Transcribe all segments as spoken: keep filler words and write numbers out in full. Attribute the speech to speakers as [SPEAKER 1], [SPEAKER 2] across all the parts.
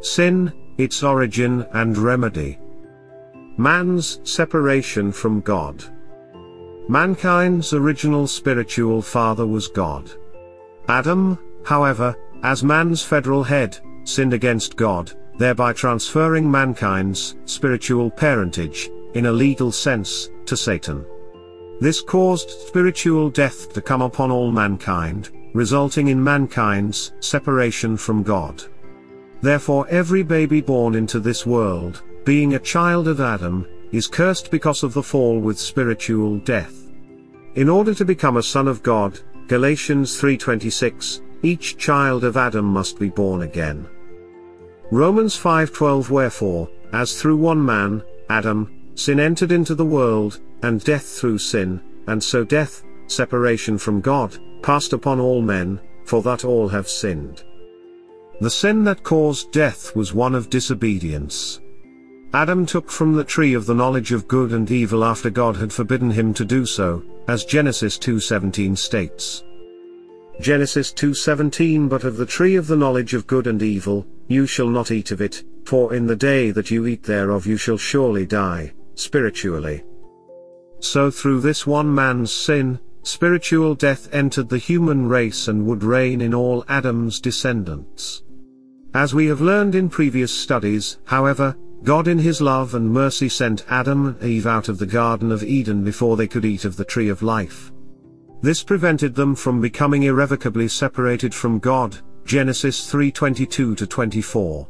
[SPEAKER 1] Sin, its origin and remedy. Man's separation from God. Mankind's original spiritual father was God. Adam, however, as man's federal head, sinned against God, thereby transferring mankind's spiritual parentage, in a legal sense, to Satan. This caused spiritual death to come upon all mankind, resulting in mankind's separation from God. Therefore every baby born into this world, being a child of Adam, is cursed because of the fall with spiritual death. In order to become a son of God, Galatians three twenty-six, each child of Adam must be born again. Romans five twelve Wherefore, as through one man, Adam, sin entered into the world, and death through sin, and so death, separation from God, passed upon all men, for that all have sinned. The sin that caused death was one of disobedience. Adam took from the tree of the knowledge of good and evil after God had forbidden him to do so, as Genesis two seventeen states. Genesis two seventeen But of the tree of the knowledge of good and evil, you shall not eat of it, for in the day that you eat thereof you shall surely die, spiritually. So through this one man's sin, spiritual death entered the human race and would reign in all Adam's descendants. As we have learned in previous studies, however, God in his love and mercy sent Adam and Eve out of the Garden of Eden before they could eat of the tree of life. This prevented them from becoming irrevocably separated from God, Genesis three twenty-two to twenty-four.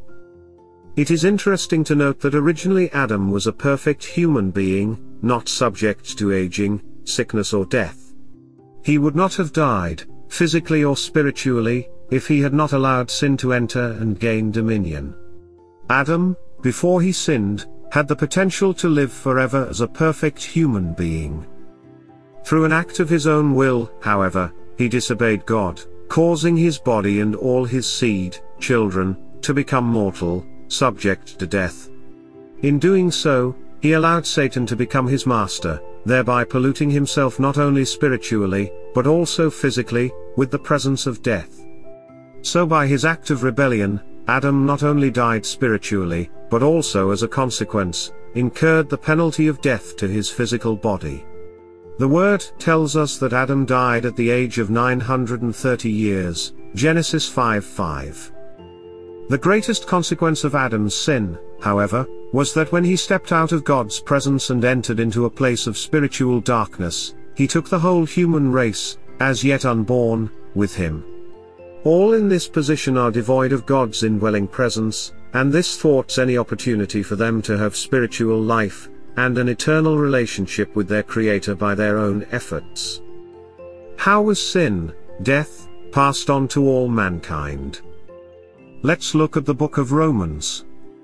[SPEAKER 1] It is interesting to note that originally Adam was a perfect human being, not subject to aging, sickness or death. He would not have died, physically or spiritually, if he had not allowed sin to enter and gain dominion. Adam, before he sinned, had the potential to live forever as a perfect human being. Through an act of his own will, however, he disobeyed God, causing his body and all his seed, children, to become mortal, subject to death. In doing so, he allowed Satan to become his master, thereby polluting himself not only spiritually, but also physically, with the presence of death. So by his act of rebellion, Adam not only died spiritually, but also as a consequence, incurred the penalty of death to his physical body. The word tells us that Adam died at the age of nine hundred thirty years, Genesis five five. The greatest consequence of Adam's sin, however, was that when he stepped out of God's presence and entered into a place of spiritual darkness, he took the whole human race, as yet unborn, with him. All in this position are devoid of God's indwelling presence, and this thwarts any opportunity for them to have spiritual life, and an eternal relationship with their Creator by their own efforts. How was sin, death, passed on to all mankind? Let's look at the book of Romans.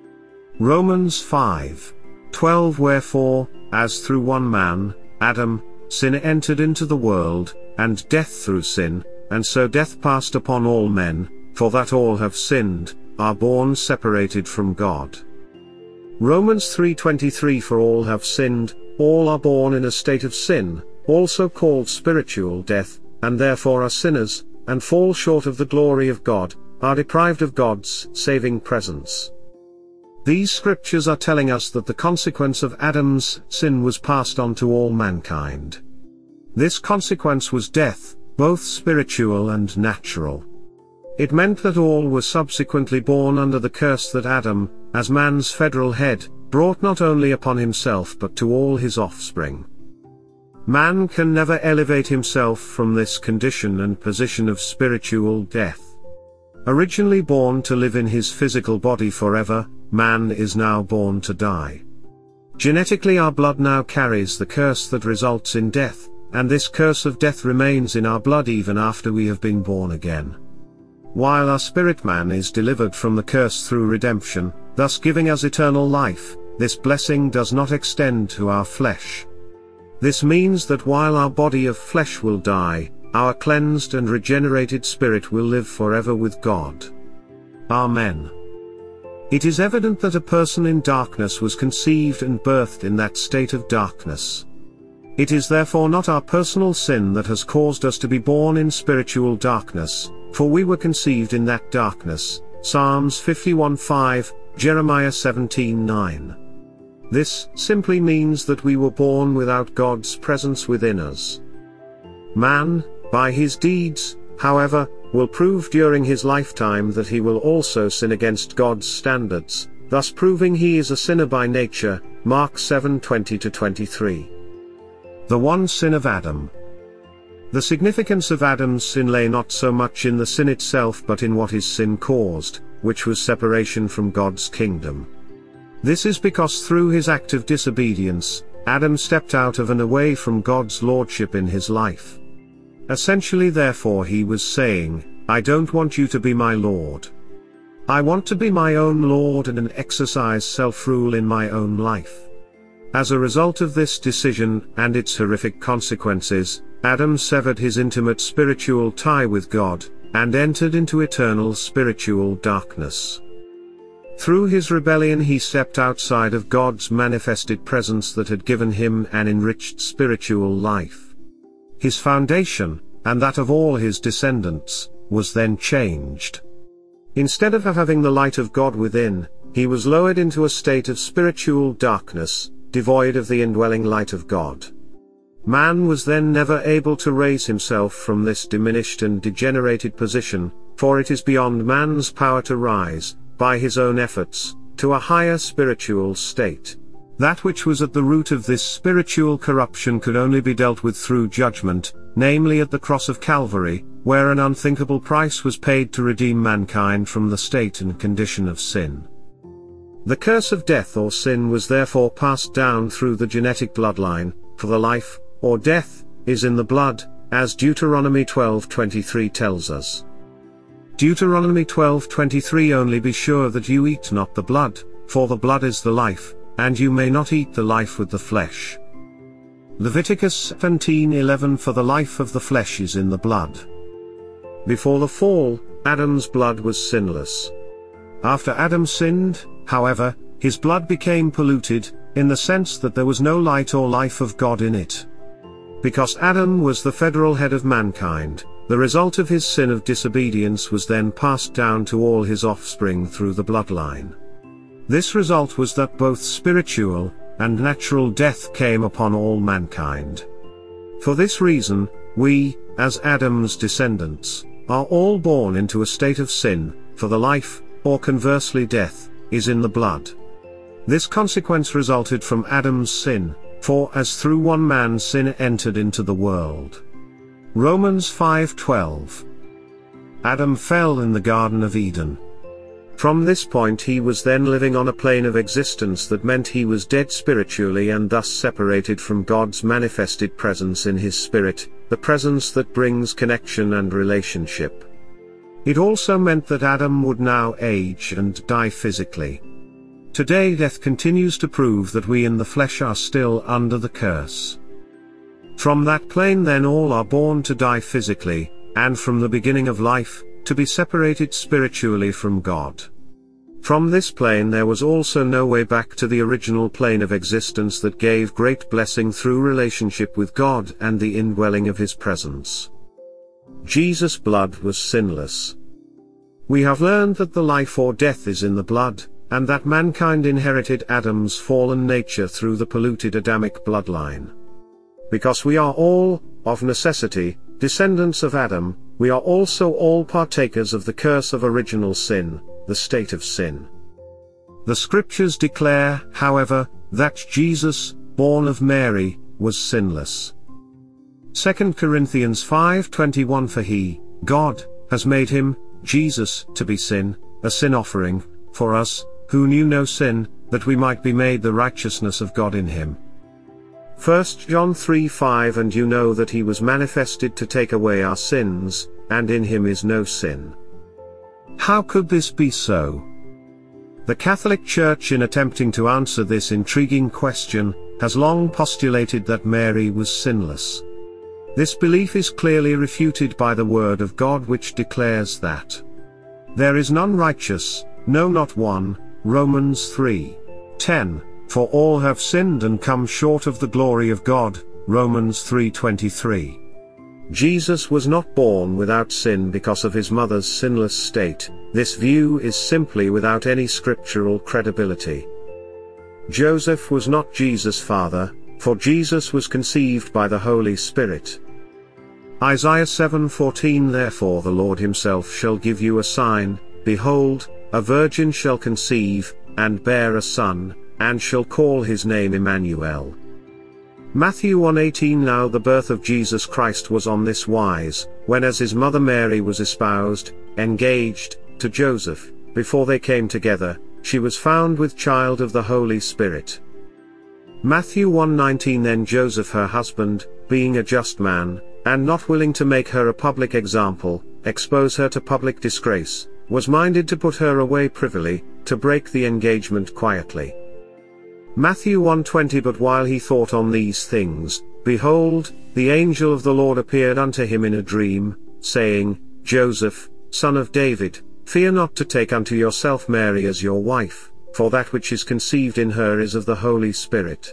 [SPEAKER 1] Romans five twelve Wherefore, as through one man, Adam, sin entered into the world, and death through sin, and so death passed upon all men, for that all have sinned, are born separated from God. Romans three twenty-three For all have sinned, all are born in a state of sin, also called spiritual death, and therefore are sinners, and fall short of the glory of God, are deprived of God's saving presence. These scriptures are telling us that the consequence of Adam's sin was passed on to all mankind. This consequence was death, both spiritual and natural. It meant that all were subsequently born under the curse that Adam, as man's federal head, brought not only upon himself but to all his offspring. Man can never elevate himself from this condition and position of spiritual death. Originally born to live in his physical body forever, man is now born to die. Genetically our blood now carries the curse that results in death, and this curse of death remains in our blood even after we have been born again. While our spirit man is delivered from the curse through redemption, thus giving us eternal life, this blessing does not extend to our flesh. This means that while our body of flesh will die, our cleansed and regenerated spirit will live forever with God. Amen. It is evident that a person in darkness was conceived and birthed in that state of darkness. It is therefore not our personal sin that has caused us to be born in spiritual darkness, for we were conceived in that darkness, Psalms fifty-one five, Jeremiah seventeen nine. This simply means that we were born without God's presence within us. Man, by his deeds, however, will prove during his lifetime that he will also sin against God's standards, thus proving he is a sinner by nature, Mark seven twenty to twenty-three. The one sin of Adam. The significance of Adam's sin lay not so much in the sin itself but in what his sin caused, which was separation from God's kingdom. This is because through his act of disobedience, Adam stepped out of and away from God's lordship in his life. Essentially therefore he was saying, I don't want you to be my Lord. I want to be my own Lord and exercise self-rule in my own life. As a result of this decision, and its horrific consequences, Adam severed his intimate spiritual tie with God, and entered into eternal spiritual darkness. Through his rebellion he stepped outside of God's manifested presence that had given him an enriched spiritual life. His foundation, and that of all his descendants, was then changed. Instead of having the light of God within, he was lowered into a state of spiritual darkness, devoid of the indwelling light of God. Man was then never able to raise himself from this diminished and degenerated position, for it is beyond man's power to rise, by his own efforts, to a higher spiritual state. That which was at the root of this spiritual corruption could only be dealt with through judgment, namely at the cross of Calvary, where an unthinkable price was paid to redeem mankind from the state and condition of sin. The curse of death or sin was therefore passed down through the genetic bloodline, for the life, or death, is in the blood, as Deuteronomy twelve twenty-three tells us. Deuteronomy twelve twenty-three Only be sure that you eat not the blood, for the blood is the life, and you may not eat the life with the flesh. Leviticus seventeen eleven For the life of the flesh is in the blood. Before the fall, Adam's blood was sinless. After Adam sinned, however, his blood became polluted, in the sense that there was no light or life of God in it. Because Adam was the federal head of mankind, the result of his sin of disobedience was then passed down to all his offspring through the bloodline. This result was that both spiritual and natural death came upon all mankind. For this reason, we, as Adam's descendants, are all born into a state of sin, for the life, or conversely death, is in the blood. This consequence resulted from Adam's sin, for as through one man's sin entered into the world. Romans five twelve. Adam fell in the Garden of Eden. From this point he was then living on a plane of existence that meant he was dead spiritually and thus separated from God's manifested presence in his spirit, the presence that brings connection and relationship. It also meant that Adam would now age and die physically. Today death continues to prove that we in the flesh are still under the curse. From that plane then all are born to die physically, and from the beginning of life, to be separated spiritually from God. From this plane there was also no way back to the original plane of existence that gave great blessing through relationship with God and the indwelling of his presence. Jesus' blood was sinless. We have learned that the life or death is in the blood, and that mankind inherited Adam's fallen nature through the polluted Adamic bloodline. Because we are all, of necessity, descendants of Adam, we are also all partakers of the curse of original sin, the state of sin. The scriptures declare, however, that Jesus, born of Mary, was sinless. Second Corinthians five twenty-one For he, God, has made him, Jesus, to be sin, a sin offering, for us, who knew no sin, that we might be made the righteousness of God in him. First John three five And you know that he was manifested to take away our sins, and in him is no sin. How could this be so? The Catholic Church, in attempting to answer this intriguing question, has long postulated that Mary was sinless. This belief is clearly refuted by the Word of God, which declares that there is none righteous, no not one, Romans three ten, for all have sinned and come short of the glory of God, Romans three twenty-three. Jesus was not born without sin because of his mother's sinless state. This view is simply without any scriptural credibility. Joseph was not Jesus' father, for Jesus was conceived by the Holy Spirit. Isaiah seven fourteen Therefore the Lord himself shall give you a sign, behold, a virgin shall conceive, and bear a son, and shall call his name Emmanuel. Matthew one eighteen Now the birth of Jesus Christ was on this wise, when as his mother Mary was espoused, engaged, to Joseph, before they came together, she was found with child of the Holy Spirit. Matthew one nineteen Then Joseph her husband, being a just man, and not willing to make her a public example, expose her to public disgrace, was minded to put her away privily, to break the engagement quietly. Matthew one twenty But while he thought on these things, behold, the angel of the Lord appeared unto him in a dream, saying, Joseph, son of David, fear not to take unto yourself Mary as your wife, for that which is conceived in her is of the Holy Spirit.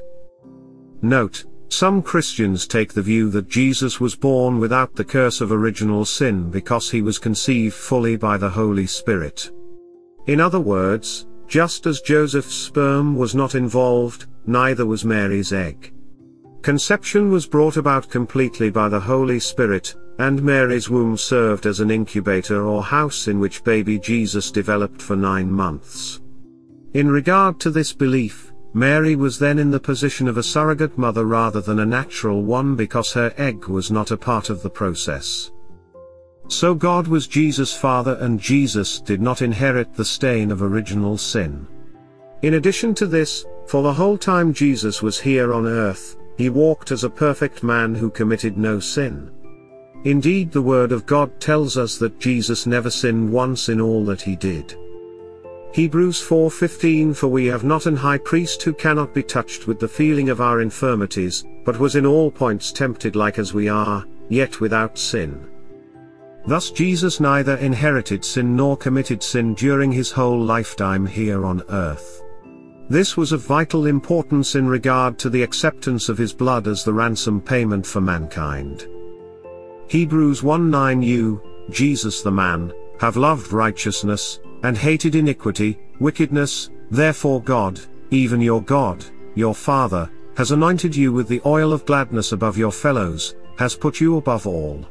[SPEAKER 1] Note, some Christians take the view that Jesus was born without the curse of original sin because he was conceived fully by the Holy Spirit. In other words, just as Joseph's sperm was not involved, neither was Mary's egg. Conception was brought about completely by the Holy Spirit, and Mary's womb served as an incubator or house in which baby Jesus developed for nine months. In regard to this belief, Mary was then in the position of a surrogate mother rather than a natural one because her egg was not a part of the process. So God was Jesus' father and Jesus did not inherit the stain of original sin. In addition to this, for the whole time Jesus was here on earth, he walked as a perfect man who committed no sin. Indeed, the Word of God tells us that Jesus never sinned once in all that he did. Hebrews four fifteen For we have not an high priest who cannot be touched with the feeling of our infirmities, but was in all points tempted like as we are, yet without sin. Thus Jesus neither inherited sin nor committed sin during his whole lifetime here on earth. This was of vital importance in regard to the acceptance of his blood as the ransom payment for mankind. Hebrews one nine You, Jesus the man, have loved righteousness, and hated iniquity, wickedness, therefore God, even your God, your Father, has anointed you with the oil of gladness above your fellows, has put you above all.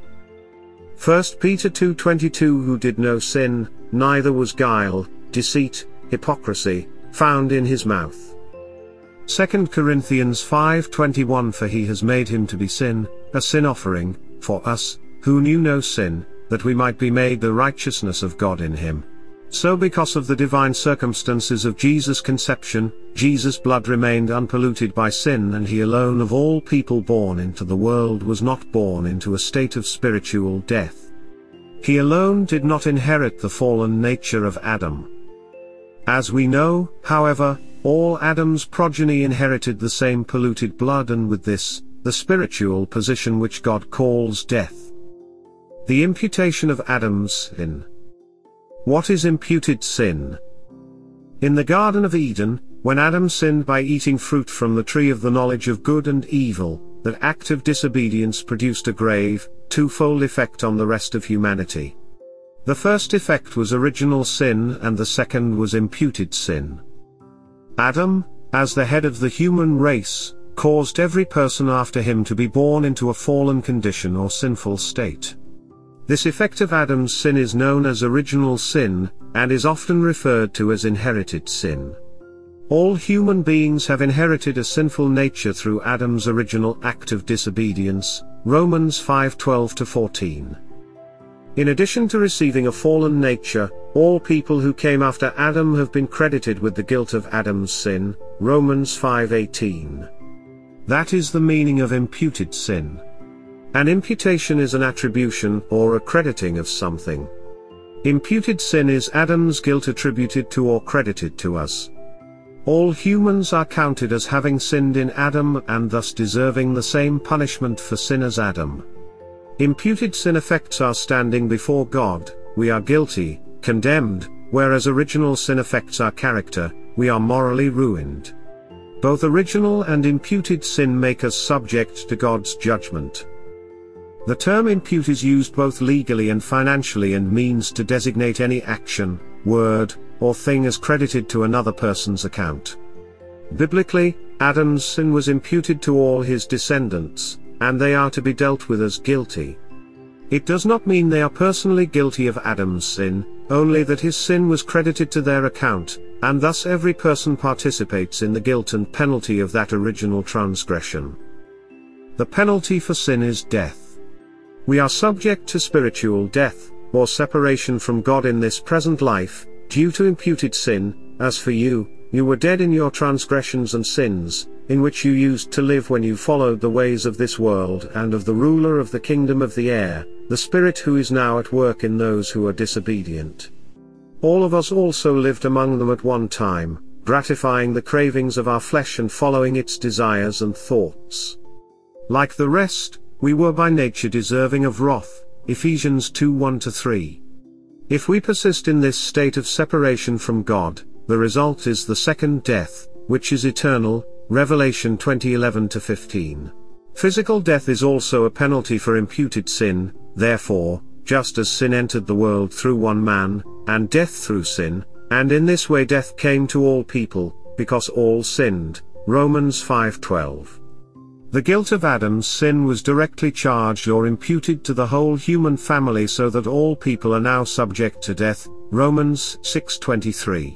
[SPEAKER 1] First Peter two twenty-two Who did no sin, neither was guile, deceit, hypocrisy, found in his mouth. Second Corinthians five twenty-one For he has made him to be sin, a sin offering, for us, who knew no sin, that we might be made the righteousness of God in him. So because of the divine circumstances of Jesus' conception, Jesus' blood remained unpolluted by sin, and he alone of all people born into the world was not born into a state of spiritual death. He alone did not inherit the fallen nature of Adam. As we know, however, all Adam's progeny inherited the same polluted blood, and with this, the spiritual position which God calls death. The imputation of Adam's sin. What is imputed sin? In the Garden of Eden, when Adam sinned by eating fruit from the tree of the knowledge of good and evil, that act of disobedience produced a grave, twofold effect on the rest of humanity. The first effect was original sin, and the second was imputed sin. Adam, as the head of the human race, caused every person after him to be born into a fallen condition or sinful state. This effect of Adam's sin is known as original sin, and is often referred to as inherited sin. All human beings have inherited a sinful nature through Adam's original act of disobedience, Romans five twelve to fourteen. In addition to receiving a fallen nature, all people who came after Adam have been credited with the guilt of Adam's sin, Romans five eighteen. That is the meaning of imputed sin. An imputation is an attribution or a crediting of something. Imputed sin is Adam's guilt attributed to or credited to us. All humans are counted as having sinned in Adam and thus deserving the same punishment for sin as Adam. Imputed sin affects our standing before God, we are guilty, condemned, whereas original sin affects our character, we are morally ruined. Both original and imputed sin make us subject to God's judgment. The term impute is used both legally and financially and means to designate any action, word, or thing as credited to another person's account. Biblically, Adam's sin was imputed to all his descendants, and they are to be dealt with as guilty. It does not mean they are personally guilty of Adam's sin, only that his sin was credited to their account, and thus every person participates in the guilt and penalty of that original transgression. The penalty for sin is death. We are subject to spiritual death, or separation from God in this present life, due to imputed sin. As for you, you were dead in your transgressions and sins, in which you used to live when you followed the ways of this world and of the ruler of the kingdom of the air, the Spirit who is now at work in those who are disobedient. All of us also lived among them at one time, gratifying the cravings of our flesh and following its desires and thoughts. Like the rest, we were by nature deserving of wrath, Ephesians two one to three. If we persist in this state of separation from God, the result is the second death, which is eternal, Revelation twenty eleven to fifteen. Physical death is also a penalty for imputed sin. Therefore, just as sin entered the world through one man, and death through sin, and in this way death came to all people, because all sinned, Romans five twelve. The guilt of Adam's sin was directly charged or imputed to the whole human family so that all people are now subject to death, Romans six twenty-three.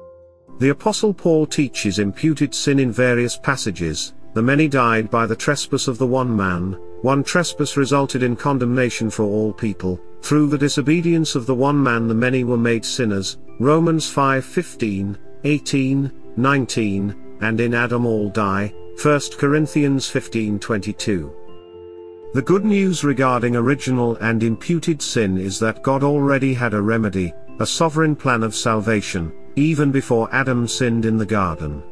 [SPEAKER 1] The Apostle Paul teaches imputed sin in various passages. The many died by the trespass of the one man, one trespass resulted in condemnation for all people, through the disobedience of the one man the many were made sinners, Romans five fifteen, eighteen, nineteen, and in Adam all die, First Corinthians fifteen twenty-two. The good news regarding original and imputed sin is that God already had a remedy, a sovereign plan of salvation, even before Adam sinned in the garden.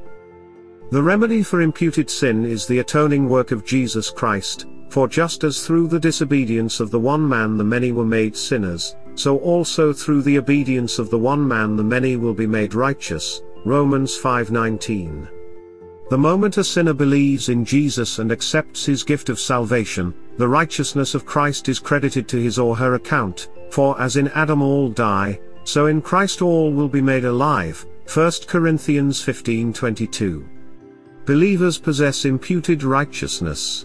[SPEAKER 1] The remedy for imputed sin is the atoning work of Jesus Christ, for just as through the disobedience of the one man the many were made sinners, so also through the obedience of the one man the many will be made righteous, Romans five nineteen. The moment a sinner believes in Jesus and accepts his gift of salvation, the righteousness of Christ is credited to his or her account, for as in Adam all die, so in Christ all will be made alive, First Corinthians fifteen twenty-two. Believers possess imputed righteousness.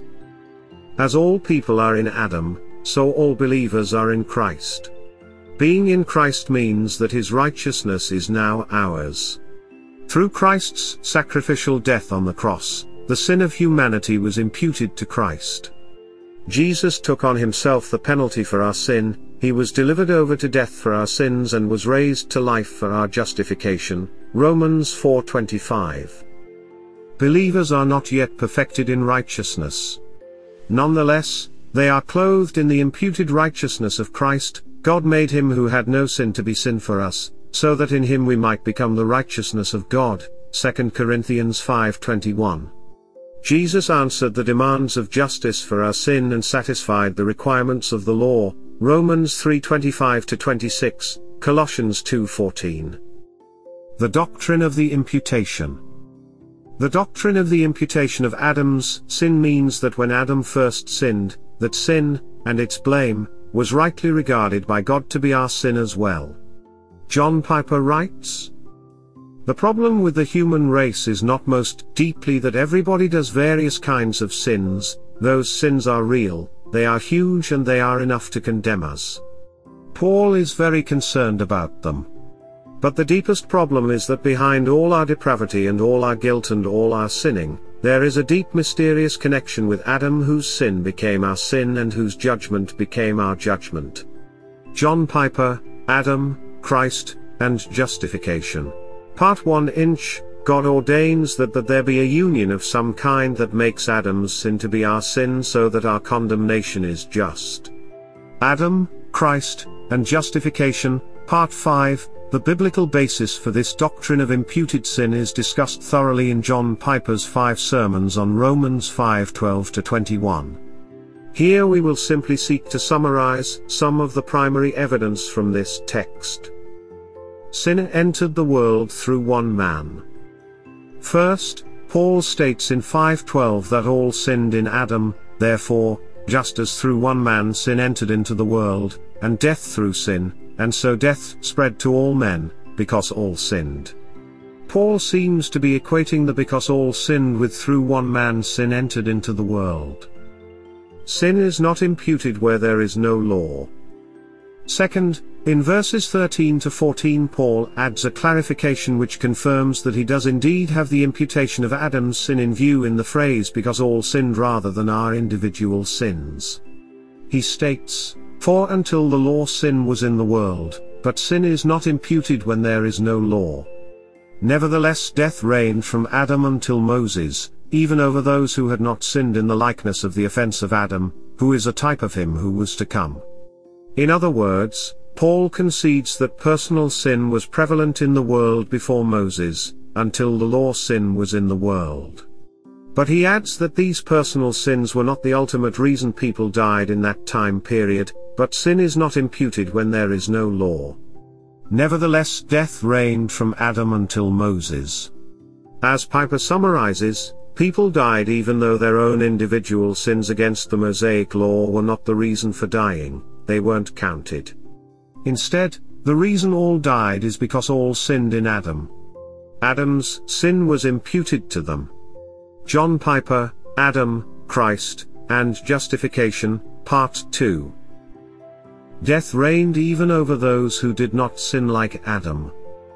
[SPEAKER 1] As all people are in Adam, so all believers are in Christ. Being in Christ means that his righteousness is now ours. Through Christ's sacrificial death on the cross, the sin of humanity was imputed to Christ. Jesus took on himself the penalty for our sin, he was delivered over to death for our sins and was raised to life for our justification, Romans four twenty-five. Believers are not yet perfected in righteousness. Nonetheless, they are clothed in the imputed righteousness of Christ. God made him who had no sin to be sin for us, so that in him we might become the righteousness of God, Second Corinthians five twenty-one. Jesus answered the demands of justice for our sin and satisfied the requirements of the law, Romans three twenty-five to twenty-six, Colossians two fourteen. The doctrine of the imputation. The doctrine of the imputation of Adam's sin means that when Adam first sinned, that sin, and its blame, was rightly regarded by God to be our sin as well. John Piper writes, "The problem with the human race is not most deeply that everybody does various kinds of sins. Those sins are real, they are huge and they are enough to condemn us. Paul is very concerned about them. But the deepest problem is that behind all our depravity and all our guilt and all our sinning, there is a deep mysterious connection with Adam whose sin became our sin and whose judgment became our judgment." John Piper, Adam, Christ, and Justification. Part one inch, God ordains that, that there be a union of some kind that makes Adam's sin to be our sin so that our condemnation is just. Adam, Christ, and Justification, Part five. The biblical basis for this doctrine of imputed sin is discussed thoroughly in John Piper's five sermons on Romans five twelve to twenty-one. Here we will simply seek to summarize some of the primary evidence from this text. Sin entered the world through one man. First, Paul states in five twelve that all sinned in Adam, therefore, just as through one man sin entered into the world, and death through sin, and so death spread to all men, because all sinned. Paul seems to be equating the because all sinned with through one man sin entered into the world. Sin is not imputed where there is no law. Second, in verses thirteen to fourteen Paul adds a clarification which confirms that he does indeed have the imputation of Adam's sin in view in the phrase because all sinned rather than our individual sins. He states, "For until the law sin was in the world, but sin is not imputed when there is no law. Nevertheless death reigned from Adam until Moses, even over those who had not sinned in the likeness of the offense of Adam, who is a type of him who was to come." In other words, Paul concedes that personal sin was prevalent in the world before Moses, until the law sin was in the world. But he adds that these personal sins were not the ultimate reason people died in that time period, but sin is not imputed when there is no law. Nevertheless death reigned from Adam until Moses. As Piper summarizes, people died even though their own individual sins against the Mosaic law were not the reason for dying, they weren't counted. Instead, the reason all died is because all sinned in Adam. Adam's sin was imputed to them. John Piper, Adam, Christ, and Justification, Part two. Death reigned even over those who did not sin like Adam.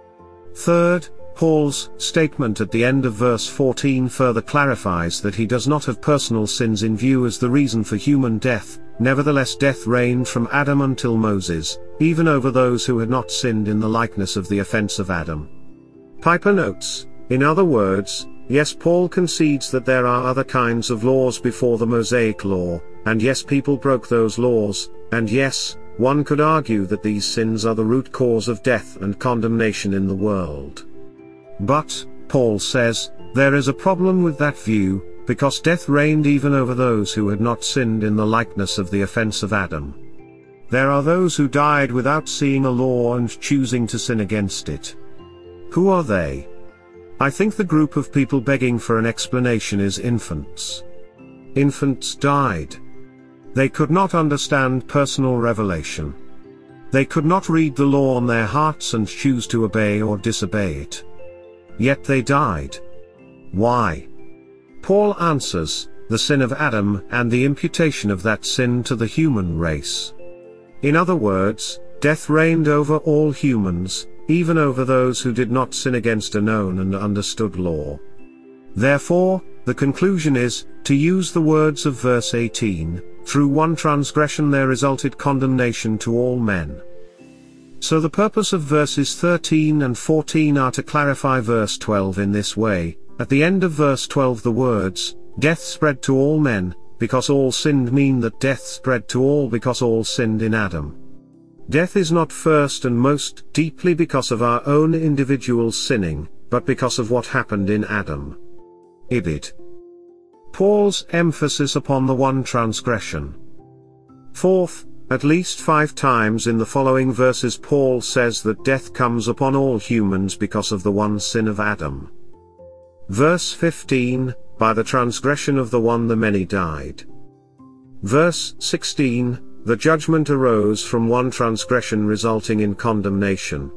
[SPEAKER 1] Third, Paul's statement at the end of verse fourteen further clarifies that he does not have personal sins in view as the reason for human death. Nevertheless death reigned from Adam until Moses, even over those who had not sinned in the likeness of the offense of Adam. Piper notes, in other words, yes, Paul concedes that there are other kinds of laws before the Mosaic law, and yes, people broke those laws, and yes, one could argue that these sins are the root cause of death and condemnation in the world. But, Paul says, there is a problem with that view, because death reigned even over those who had not sinned in the likeness of the offense of Adam. There are those who died without seeing a law and choosing to sin against it. Who are they? I think the group of people begging for an explanation is infants. Infants died. They could not understand personal revelation. They could not read the law on their hearts and choose to obey or disobey it. Yet they died. Why? Paul answers, the sin of Adam and the imputation of that sin to the human race. In other words, death reigned over all humans, even over those who did not sin against a known and understood law. Therefore, the conclusion is, to use the words of verse eighteen, through one transgression there resulted condemnation to all men. So the purpose of verses thirteen and fourteen are to clarify verse twelve in this way. At the end of verse twelve the words, death spread to all men, because all sinned mean that death spread to all because all sinned in Adam. Death is not first and most deeply because of our own individual sinning, but because of what happened in Adam. Ibid. Paul's emphasis upon the one transgression. Fourth, at least five times in the following verses Paul says that death comes upon all humans because of the one sin of Adam. Verse fifteen, by the transgression of the one the many died. Verse sixteen, the judgment arose from one transgression resulting in condemnation.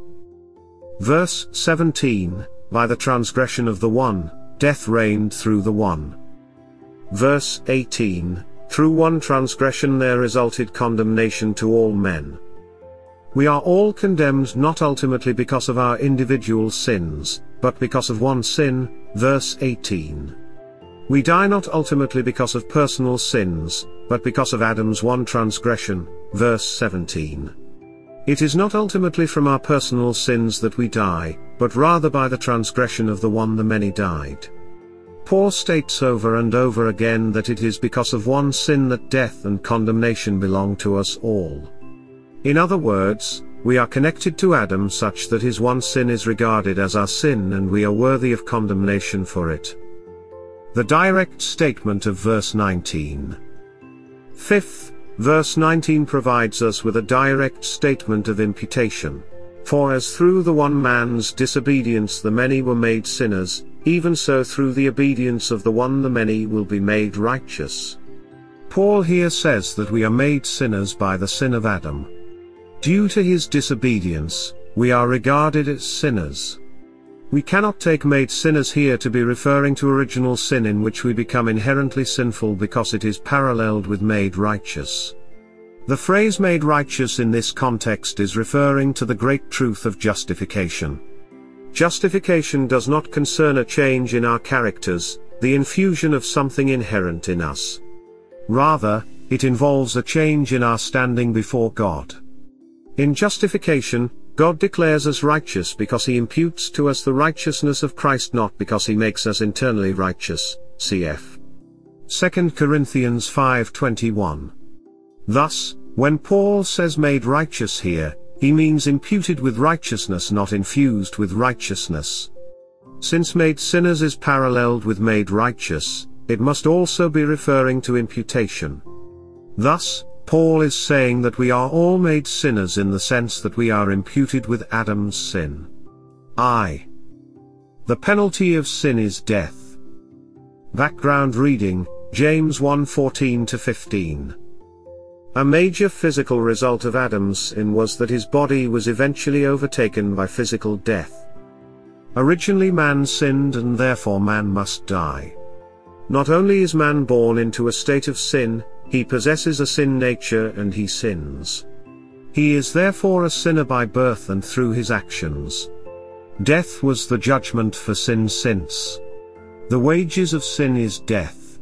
[SPEAKER 1] Verse seventeen, by the transgression of the one, death reigned through the one. Verse eighteen, through one transgression there resulted condemnation to all men. We are all condemned not ultimately because of our individual sins, but because of one sin, verse eighteen. We die not ultimately because of personal sins, but because of Adam's one transgression, verse seventeen. It is not ultimately from our personal sins that we die, but rather by the transgression of the one the many died. Paul states over and over again that it is because of one sin that death and condemnation belong to us all. In other words, we are connected to Adam such that his one sin is regarded as our sin and we are worthy of condemnation for it. The direct statement of verse nineteen. Fifth, verse nineteen provides us with a direct statement of imputation. For as through the one man's disobedience the many were made sinners, even so through the obedience of the one the many will be made righteous. Paul here says that we are made sinners by the sin of Adam. Due to his disobedience, we are regarded as sinners. We cannot take made sinners here to be referring to original sin in which we become inherently sinful because it is paralleled with made righteous. The phrase made righteous in this context is referring to the great truth of justification. Justification does not concern a change in our characters, the infusion of something inherent in us. Rather, it involves a change in our standing before God. In justification, God declares us righteous because he imputes to us the righteousness of Christ, not because he makes us internally righteous, cf. Second Corinthians five twenty-one. Thus, when Paul says made righteous here, he means imputed with righteousness, not infused with righteousness. Since made sinners is paralleled with made righteous, it must also be referring to imputation. Thus, Paul is saying that we are all made sinners in the sense that we are imputed with Adam's sin. I. The penalty of sin is death. Background reading, James one fourteen to fifteen. A major physical result of Adam's sin was that his body was eventually overtaken by physical death. Originally man sinned and therefore man must die. Not only is man born into a state of sin, he possesses a sin nature and he sins. He is therefore a sinner by birth and through his actions. Death was the judgment for sin, since the wages of sin is death.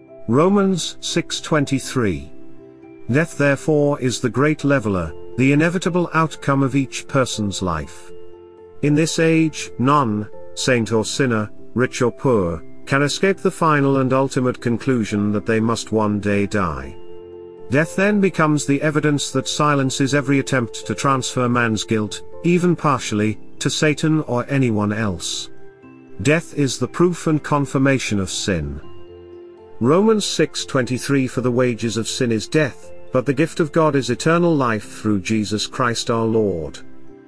[SPEAKER 1] Romans six twenty-three. Death therefore is the great leveler, the inevitable outcome of each person's life. In this age, none, saint or sinner, rich or poor, can escape the final and ultimate conclusion that they must one day die. Death then becomes the evidence that silences every attempt to transfer man's guilt, even partially, to Satan or anyone else. Death is the proof and confirmation of sin. Romans six twenty-three. For the wages of sin is death, but the gift of God is eternal life through Jesus Christ our Lord.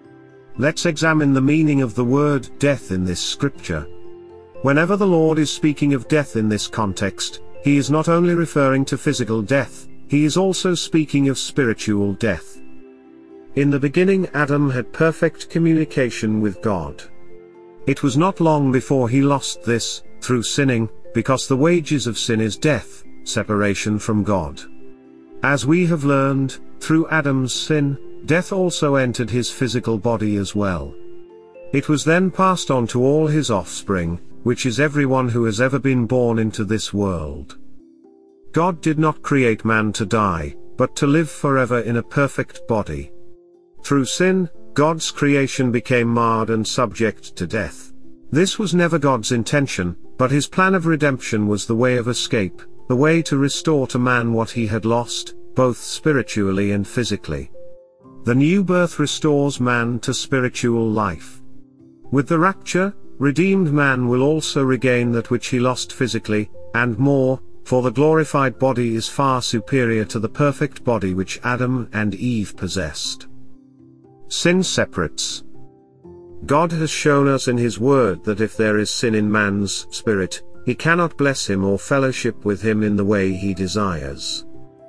[SPEAKER 1] Let's examine the meaning of the word death in this scripture. Whenever the Lord is speaking of death in this context, he is not only referring to physical death, he is also speaking of spiritual death. In the beginning Adam had perfect communication with God. It was not long before he lost this, through sinning, because the wages of sin is death, separation from God. As we have learned, through Adam's sin, death also entered his physical body as well. It was then passed on to all his offspring, which is everyone who has ever been born into this world. God did not create man to die, but to live forever in a perfect body. Through sin, God's creation became marred and subject to death. This was never God's intention, but his plan of redemption was the way of escape, the way to restore to man what he had lost, both spiritually and physically. The new birth restores man to spiritual life. With the rapture, redeemed man will also regain that which he lost physically, and more, for the glorified body is far superior to the perfect body which Adam and Eve possessed. Sin separates. God has shown us in his word that if there is sin in man's spirit, he cannot bless him or fellowship with him in the way he desires.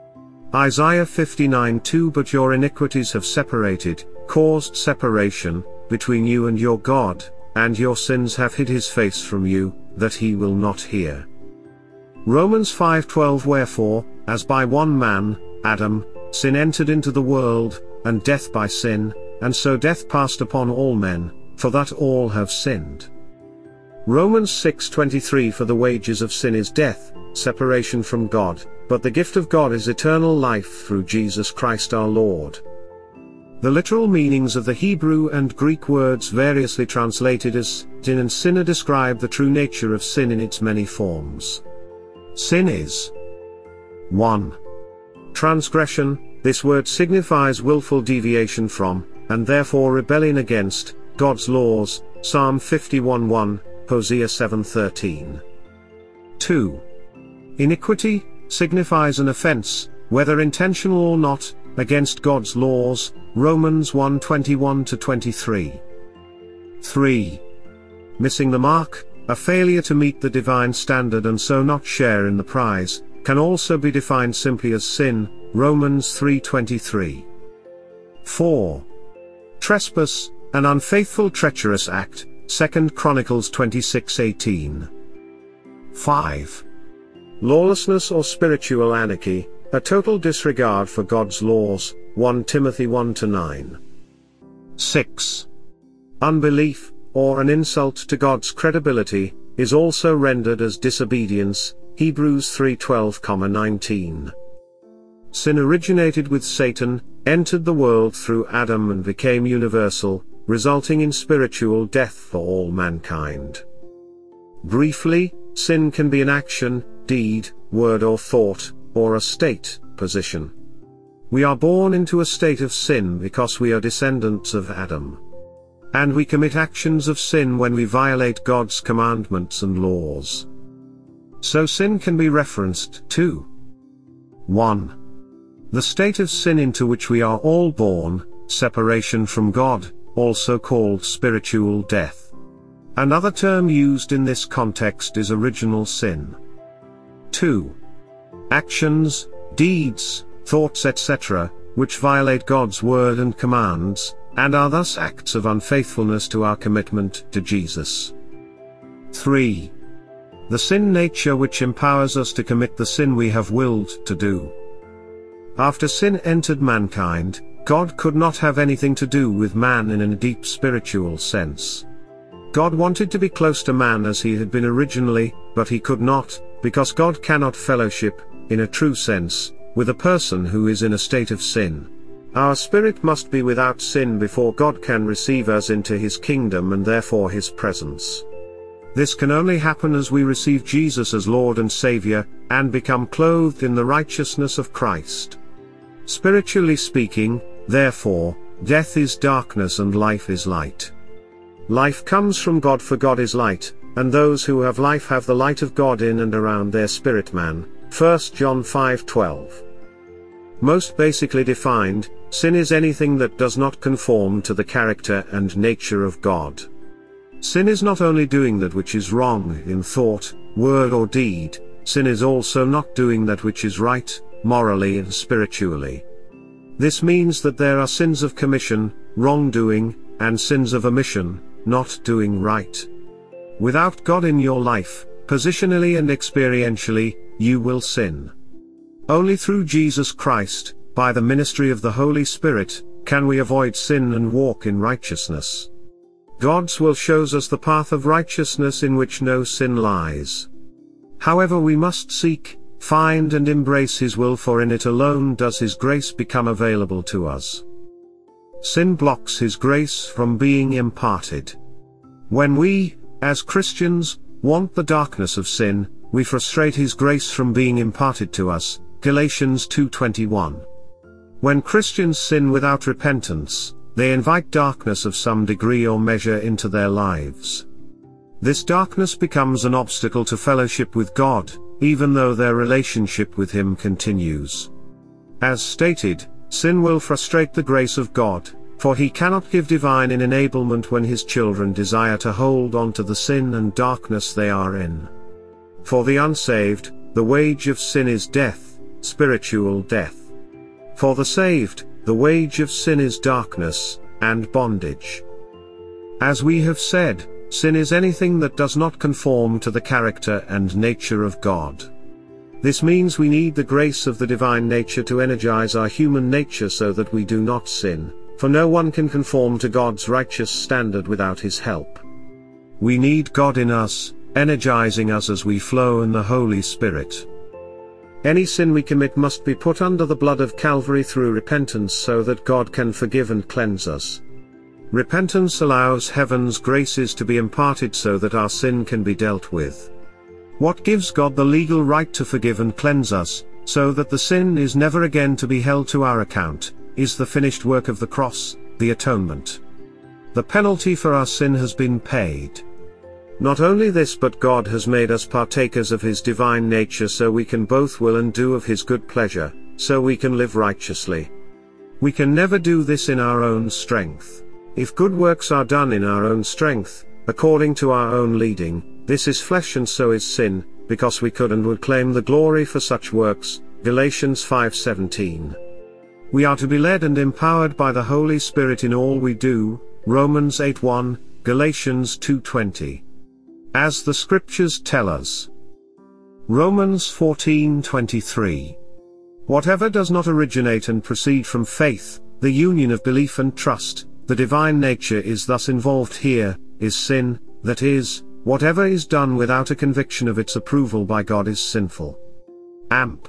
[SPEAKER 1] Isaiah fifty-nine two. But your iniquities have separated, caused separation, between you and your God, and your sins have hid his face from you, that he will not hear. Romans five twelve. Wherefore, as by one man, Adam, sin entered into the world, and death by sin, and so death passed upon all men, for that all have sinned. Romans six twenty-three. For the wages of sin is death, separation from God, but the gift of God is eternal life through Jesus Christ our Lord. The literal meanings of the Hebrew and Greek words variously translated as sin and sinner describe the true nature of sin in its many forms. Sin is one. Transgression. This word signifies willful deviation from, and therefore rebellion against, God's laws, Psalm fifty-one one, Hosea seven thirteen. two. Iniquity signifies an offense, whether intentional or not, against God's laws, Romans one twenty-one to twenty-three. three. Missing the mark, a failure to meet the divine standard and so not share in the prize, can also be defined simply as sin, Romans three twenty-three. four. Trespass, an unfaithful treacherous act, Second Chronicles twenty-six eighteen. five. Lawlessness or spiritual anarchy, a total disregard for God's laws, First Timothy one to nine. six. Unbelief, or an insult to God's credibility, is also rendered as disobedience, Hebrews three twelve to nineteen. Sin originated with Satan, entered the world through Adam and became universal, resulting in spiritual death for all mankind. Briefly, sin can be an action, deed, word or thought, or a state, position. We are born into a state of sin because we are descendants of Adam. And we commit actions of sin when we violate God's commandments and laws. So sin can be referenced to one. The state of sin into which we are all born, separation from God, also called spiritual death. Another term used in this context is original sin. two. Actions, deeds, thoughts et cetera, which violate God's word and commands, and are thus acts of unfaithfulness to our commitment to Jesus. three. The sin nature which empowers us to commit the sin we have willed to do. After sin entered mankind, God could not have anything to do with man in a deep spiritual sense. God wanted to be close to man as he had been originally, but he could not, because God cannot fellowship, in a true sense, with a person who is in a state of sin. Our spirit must be without sin before God can receive us into his kingdom and therefore his presence. This can only happen as we receive Jesus as Lord and Savior, and become clothed in the righteousness of Christ. Spiritually speaking, therefore, death is darkness and life is light. Life comes from God, for God is light, and those who have life have the light of God in and around their spirit man, First John five twelve. Most basically defined, sin is anything that does not conform to the character and nature of God. Sin is not only doing that which is wrong in thought, word or deed, sin is also not doing that which is right, morally and spiritually. This means that there are sins of commission, wrongdoing, and sins of omission, not doing right. Without God in your life, positionally and experientially, you will sin. Only through Jesus Christ, by the ministry of the Holy Spirit, can we avoid sin and walk in righteousness. God's will shows us the path of righteousness in which no sin lies. However, we must seek, find and embrace his will, for in it alone does his grace become available to us. Sin blocks his grace from being imparted. When we, as Christians, want the darkness of sin, we frustrate his grace from being imparted to us, Galatians two twenty-one. When Christians sin without repentance, they invite darkness of some degree or measure into their lives. This darkness becomes an obstacle to fellowship with God, even though their relationship with him continues. As stated, sin will frustrate the grace of God, for he cannot give divine enablement when his children desire to hold on to the sin and darkness they are in. For the unsaved, the wage of sin is death, spiritual death. For the saved, the wage of sin is darkness, and bondage. As we have said, sin is anything that does not conform to the character and nature of God. This means we need the grace of the divine nature to energize our human nature so that we do not sin, for no one can conform to God's righteous standard without his help. We need God in us, energizing us as we flow in the Holy Spirit. Any sin we commit must be put under the blood of Calvary through repentance so that God can forgive and cleanse us. Repentance allows heaven's graces to be imparted so that our sin can be dealt with. What gives God the legal right to forgive and cleanse us, so that the sin is never again to be held to our account, is the finished work of the cross, the atonement. The penalty for our sin has been paid. Not only this, but God has made us partakers of his divine nature so we can both will and do of his good pleasure, so we can live righteously. We can never do this in our own strength. If good works are done in our own strength, according to our own leading, this is flesh and so is sin, because we could and would claim the glory for such works, Galatians five seventeen. We are to be led and empowered by the Holy Spirit in all we do, Romans eight one, Galatians two twenty. As the Scriptures tell us. Romans fourteen twenty-three. Whatever does not originate and proceed from faith, the union of belief and trust, the divine nature is thus involved here, is sin, that is, whatever is done without a conviction of its approval by God is sinful. Amp.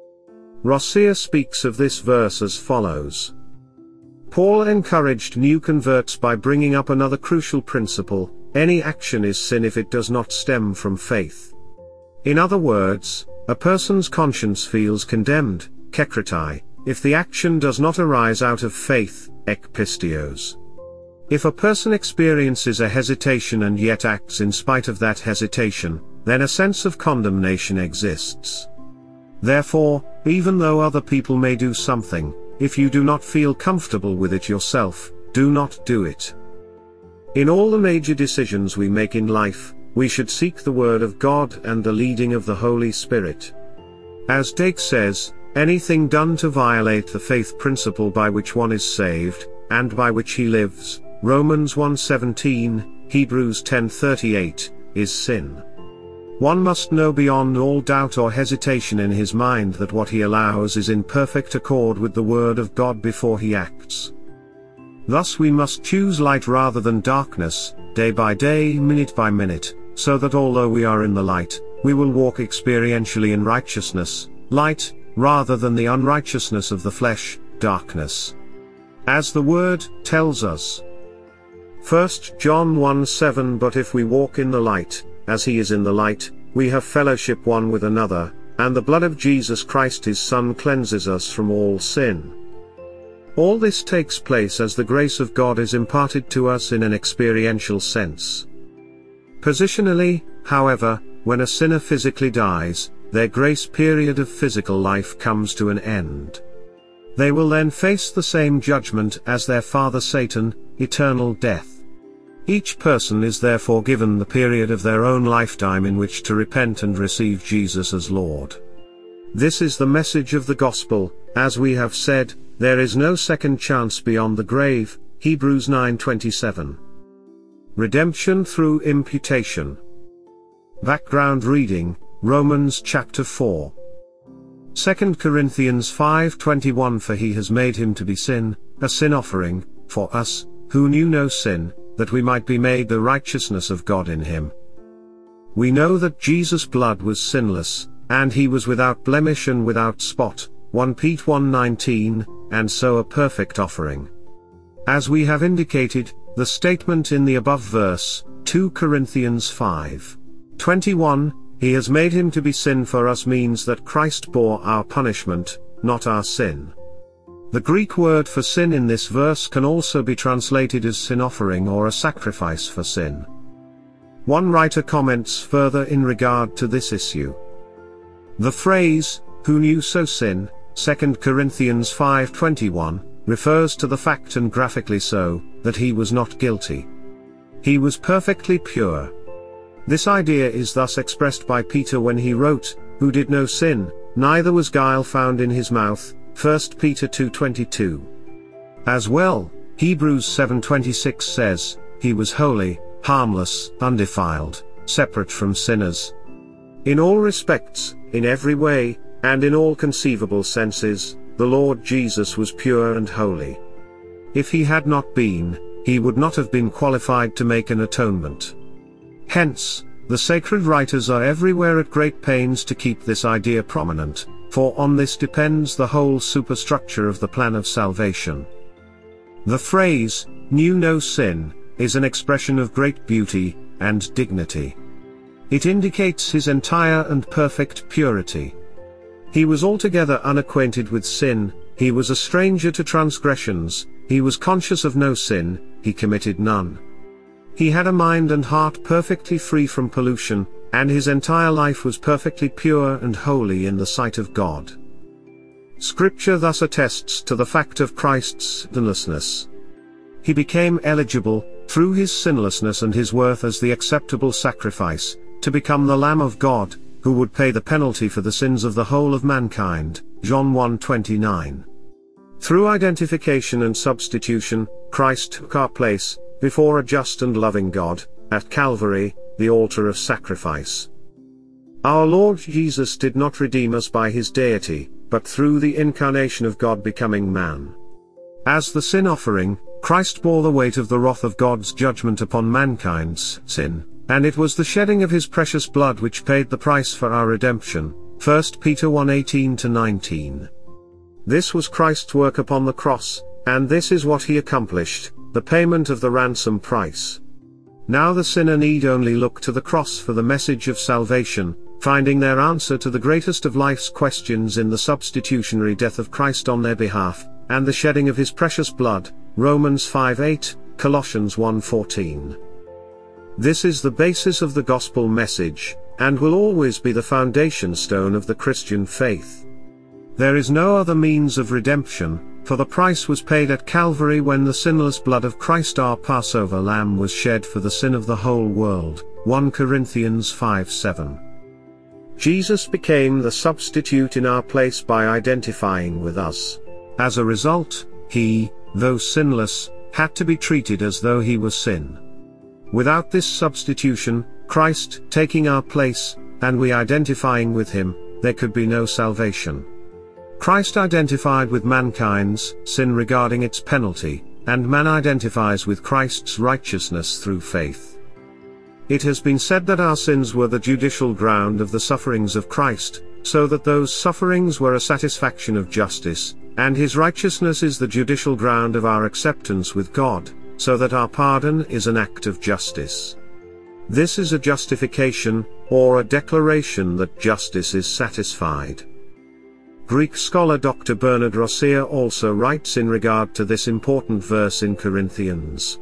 [SPEAKER 1] Rossier speaks of this verse as follows. Paul encouraged new converts by bringing up another crucial principle: any action is sin if it does not stem from faith. In other words, a person's conscience feels condemned, kekritai, if the action does not arise out of faith, ekpistios. If a person experiences a hesitation and yet acts in spite of that hesitation, then a sense of condemnation exists. Therefore, even though other people may do something, if you do not feel comfortable with it yourself, do not do it. In all the major decisions we make in life, we should seek the Word of God and the leading of the Holy Spirit. As Dake says, anything done to violate the faith principle by which one is saved, and by which he lives, Romans one seventeen, Hebrews ten thirty-eight, is sin. One must know beyond all doubt or hesitation in his mind that what he allows is in perfect accord with the Word of God before he acts. Thus we must choose light rather than darkness, day by day, minute by minute, so that although we are in the light, we will walk experientially in righteousness, light, rather than the unrighteousness of the flesh, darkness. As the Word tells us. First John one seven But if we walk in the light, as he is in the light, we have fellowship one with another, and the blood of Jesus Christ his Son cleanses us from all sin. All this takes place as the grace of God is imparted to us in an experiential sense. Positionally, however, when a sinner physically dies, their grace period of physical life comes to an end. They will then face the same judgment as their father Satan, eternal death. Each person is therefore given the period of their own lifetime in which to repent and receive Jesus as Lord. This is the message of the gospel. As we have said, there is no second chance beyond the grave, Hebrews nine twenty-seven. Redemption through imputation. Background reading, Romans chapter four. Second Corinthians five twenty-one For he has made him to be sin, a sin offering, for us, who knew no sin, that we might be made the righteousness of God in him. We know that Jesus' blood was sinless, and he was without blemish and without spot, First Peter one nineteen, and so a perfect offering. As we have indicated, the statement in the above verse, Second Corinthians five twenty-one, he has made him to be sin for us means that Christ bore our punishment, not our sin. The Greek word for sin in this verse can also be translated as sin offering or a sacrifice for sin. One writer comments further in regard to this issue. The phrase, who knew so sin, Second Corinthians five twenty-one, refers to the fact, and graphically so, that he was not guilty. He was perfectly pure. This idea is thus expressed by Peter when he wrote, who did no sin, neither was guile found in his mouth, First Peter two twenty-two. As well, Hebrews seven twenty-six says, he was holy, harmless, undefiled, separate from sinners. In all respects, in every way, and in all conceivable senses, the Lord Jesus was pure and holy. If he had not been, he would not have been qualified to make an atonement. Hence, the sacred writers are everywhere at great pains to keep this idea prominent, for on this depends the whole superstructure of the plan of salvation. The phrase, knew no sin, is an expression of great beauty and dignity. It indicates his entire and perfect purity. He was altogether unacquainted with sin, he was a stranger to transgressions, he was conscious of no sin, he committed none. He had a mind and heart perfectly free from pollution, and his entire life was perfectly pure and holy in the sight of God. Scripture thus attests to the fact of Christ's sinlessness. He became eligible, through his sinlessness and his worth as the acceptable sacrifice, to become the Lamb of God, who would pay the penalty for the sins of the whole of mankind, John one twenty-nine. Through identification and substitution, Christ took our place, before a just and loving God, at Calvary, the altar of sacrifice. Our Lord Jesus did not redeem us by his deity, but through the incarnation of God becoming man. As the sin offering, Christ bore the weight of the wrath of God's judgment upon mankind's sin, and it was the shedding of his precious blood which paid the price for our redemption, First Peter one eighteen to nineteen. This was Christ's work upon the cross, and this is what he accomplished, the payment of the ransom price. Now the sinner need only look to the cross for the message of salvation, finding their answer to the greatest of life's questions in the substitutionary death of Christ on their behalf, and the shedding of his precious blood, Romans five eight, Colossians one fourteen. This is the basis of the gospel message, and will always be the foundation stone of the Christian faith. There is no other means of redemption, for the price was paid at Calvary when the sinless blood of Christ our Passover lamb was shed for the sin of the whole world, First Corinthians five seven. Jesus became the substitute in our place by identifying with us. As a result, he, though sinless, had to be treated as though he was sin. Without this substitution, Christ taking our place, and we identifying with him, there could be no salvation. Christ identified with mankind's sin regarding its penalty, and man identifies with Christ's righteousness through faith. It has been said that our sins were the judicial ground of the sufferings of Christ, so that those sufferings were a satisfaction of justice, and his righteousness is the judicial ground of our acceptance with God, so that our pardon is an act of justice. This is a justification, or a declaration that justice is satisfied. Greek scholar Doctor Bernard Rossier also writes in regard to this important verse in Corinthians.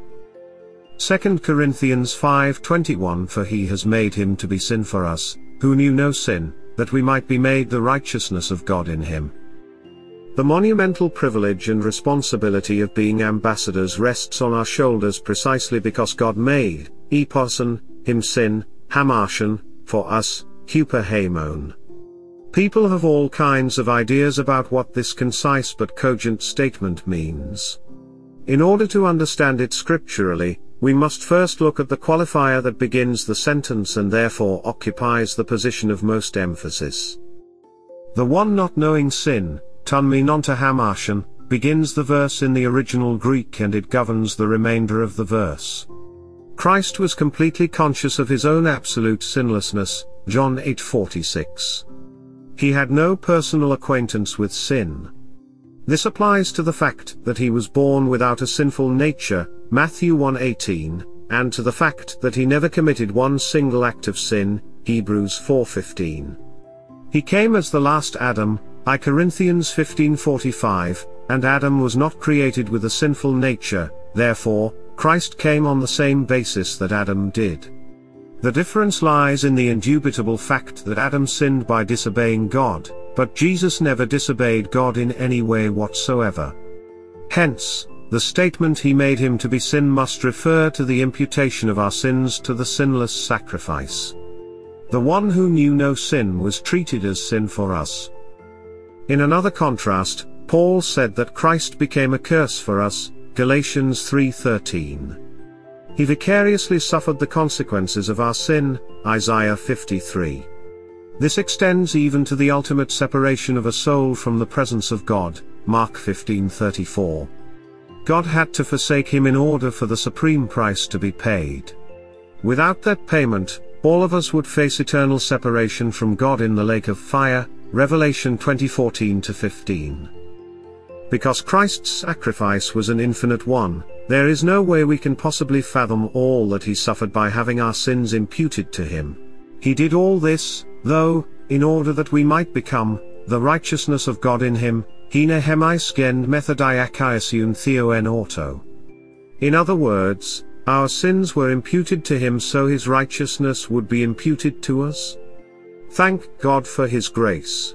[SPEAKER 1] Second Corinthians five twenty-one For he has made him to be sin for us, who knew no sin, that we might be made the righteousness of God in him. The monumental privilege and responsibility of being ambassadors rests on our shoulders precisely because God made, eposen, him sin, hamartian, for us, huperhaimon. People have all kinds of ideas about what this concise but cogent statement means. In order to understand it scripturally, we must first look at the qualifier that begins the sentence and therefore occupies the position of most emphasis. The one not knowing sin, ton me non to hamartian, begins the verse in the original Greek and it governs the remainder of the verse. Christ was completely conscious of his own absolute sinlessness, John eight forty-six. He had no personal acquaintance with sin. This applies to the fact that he was born without a sinful nature, Matthew one eighteen, and to the fact that he never committed one single act of sin, Hebrews four fifteen. He came as the last Adam, First Corinthians fifteen forty-five, and Adam was not created with a sinful nature, therefore, Christ came on the same basis that Adam did. The difference lies in the indubitable fact that Adam sinned by disobeying God, but Jesus never disobeyed God in any way whatsoever. Hence, the statement he made him to be sin must refer to the imputation of our sins to the sinless sacrifice. The one who knew no sin was treated as sin for us. In another contrast, Paul said that Christ became a curse for us, Galatians three thirteen. He vicariously suffered the consequences of our sin, Isaiah fifty-three. This extends even to the ultimate separation of a soul from the presence of God, Mark fifteen thirty-four. God had to forsake him in order for the supreme price to be paid. Without that payment, all of us would face eternal separation from God in the lake of fire, Revelation twenty fourteen to fifteen. Because Christ's sacrifice was an infinite one, there is no way we can possibly fathom all that he suffered by having our sins imputed to him. He did all this, though, in order that we might become the righteousness of God in him, hine hemaisgen methodiakiasun theo en auto. In other words, our sins were imputed to him so his righteousness would be imputed to us. Thank God for his grace.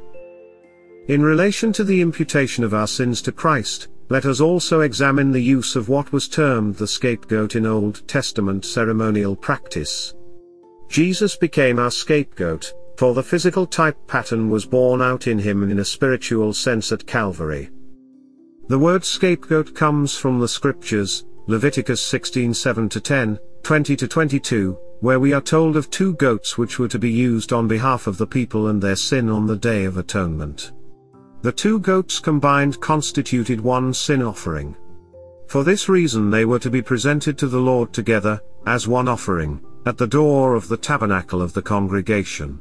[SPEAKER 1] In relation to the imputation of our sins to Christ, let us also examine the use of what was termed the scapegoat in Old Testament ceremonial practice. Jesus became our scapegoat, for the physical type pattern was borne out in him in a spiritual sense at Calvary. The word scapegoat comes from the scriptures, Leviticus sixteen seven to ten, twenty to twenty-two, where we are told of two goats which were to be used on behalf of the people and their sin on the Day of Atonement. The two goats combined constituted one sin offering. For this reason they were to be presented to the Lord together, as one offering, at the door of the tabernacle of the congregation.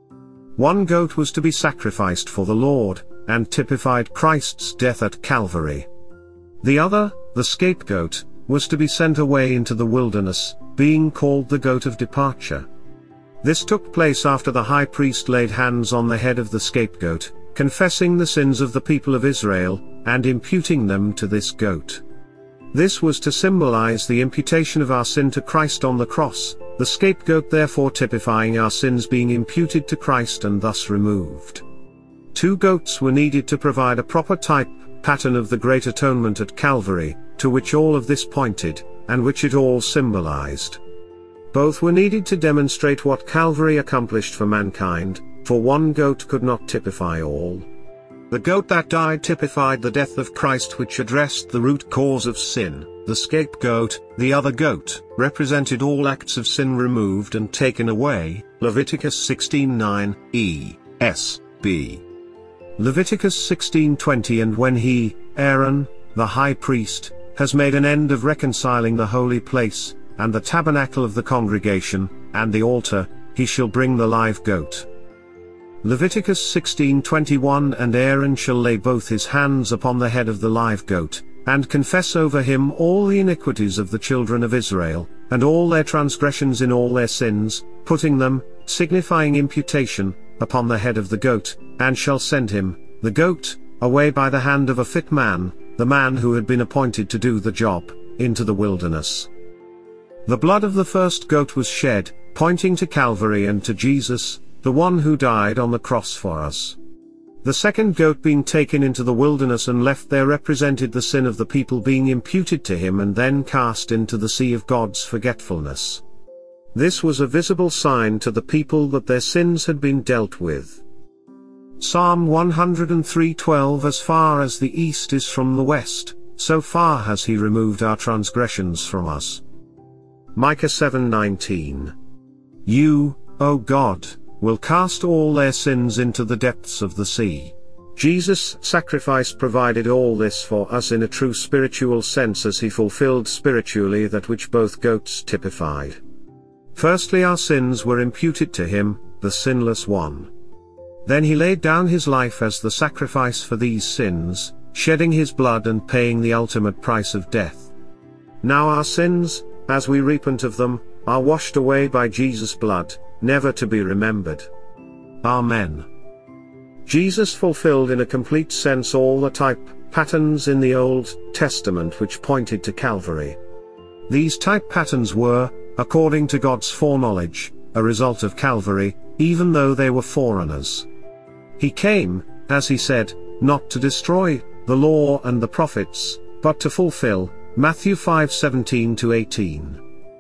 [SPEAKER 1] One goat was to be sacrificed for the Lord, and typified Christ's death at Calvary. The other, the scapegoat, was to be sent away into the wilderness, being called the goat of departure. This took place after the high priest laid hands on the head of the scapegoat, confessing the sins of the people of Israel, and imputing them to this goat. This was to symbolize the imputation of our sin to Christ on the cross, the scapegoat therefore typifying our sins being imputed to Christ and thus removed. Two goats were needed to provide a proper type, pattern of the Great Atonement at Calvary, to which all of this pointed, and which it all symbolized. Both were needed to demonstrate what Calvary accomplished for mankind, for one goat could not typify all. The goat that died typified the death of Christ, which addressed the root cause of sin. The scapegoat, the other goat, represented all acts of sin removed and taken away, Leviticus sixteen nine, E S B. Leviticus sixteen twenty. And when he, Aaron, the high priest, has made an end of reconciling the holy place, and the tabernacle of the congregation, and the altar, he shall bring the live goat. Leviticus sixteen twenty-one. And Aaron shall lay both his hands upon the head of the live goat, and confess over him all the iniquities of the children of Israel, and all their transgressions in all their sins, putting them, signifying imputation, upon the head of the goat, and shall send him, the goat, away by the hand of a fit man, the man who had been appointed to do the job, into the wilderness. The blood of the first goat was shed, pointing to Calvary and to Jesus, the one who died on the cross for us. The second goat being taken into the wilderness and left there represented the sin of the people being imputed to him and then cast into the sea of God's forgetfulness. This was a visible sign to the people that their sins had been dealt with. Psalm one hundred three twelve. As far as the east is from the west, so far has he removed our transgressions from us. Micah seven nineteen. You, O God, will cast all their sins into the depths of the sea. Jesus' sacrifice provided all this for us in a true spiritual sense, as he fulfilled spiritually that which both goats typified. Firstly, our sins were imputed to him, the sinless one. Then he laid down his life as the sacrifice for these sins, shedding his blood and paying the ultimate price of death. Now our sins, as we repent of them, are washed away by Jesus' blood, never to be remembered. Amen. Jesus fulfilled in a complete sense all the type patterns in the Old Testament which pointed to Calvary. These type patterns were, according to God's foreknowledge, a result of Calvary, even though they were foreigners. He came, as he said, not to destroy the law and the prophets, but to fulfill, Matthew five seventeen to eighteen.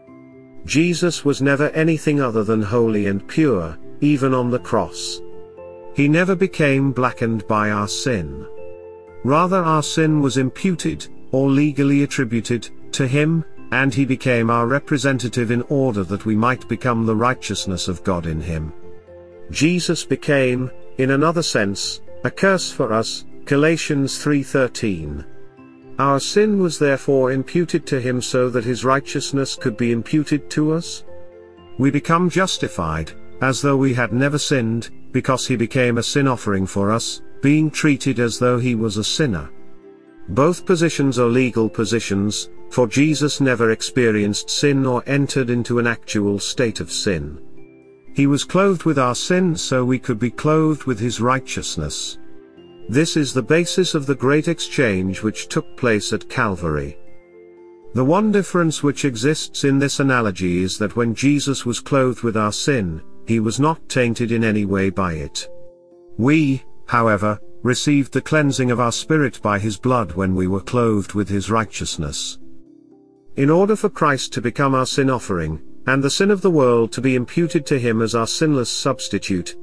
[SPEAKER 1] Jesus was never anything other than holy and pure, even on the cross. He never became blackened by our sin. Rather, our sin was imputed, or legally attributed, to him, and he became our representative in order that we might become the righteousness of God in him. Jesus became, in another sense, a curse for us, Galatians three thirteen. Our sin was therefore imputed to him so that his righteousness could be imputed to us. We become justified, as though we had never sinned, because he became a sin offering for us, being treated as though he was a sinner. Both positions are legal positions, for Jesus never experienced sin or entered into an actual state of sin. He was clothed with our sin so we could be clothed with his righteousness. This is the basis of the great exchange which took place at Calvary. The one difference which exists in this analogy is that when Jesus was clothed with our sin, he was not tainted in any way by it. We, however, received the cleansing of our spirit by his blood when we were clothed with his righteousness. In order for Christ to become our sin offering, and the sin of the world to be imputed to him as our sinless substitute,